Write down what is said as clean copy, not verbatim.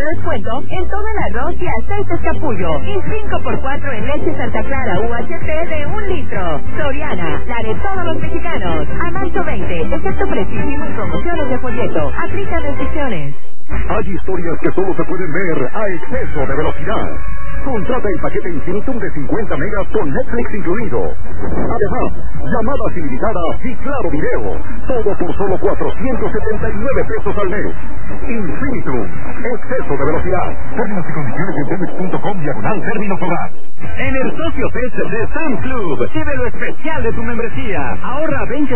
descuento en todo el arroz y aceites Capullo. Y 5x4 en leche Santa Clara UHT de 1 litro. Soriana, la de todos los mexicanos. A marzo 20, excepto precisísimo y promociones de folleto. Aplica restricciones. Hay historias que solo se pueden ver a exceso de velocidad. Contrata el paquete Infinitum de 50 megas con Netflix incluido. Además, llamadas ilimitadas y claro video. Todo por solo 479 pesos al mes. Infinitum, exceso de velocidad. Términos y condiciones en Telmex.com/términos hogar. En el Socio Fest de Sam Club, vive lo especial de tu membresía. Ahorra 20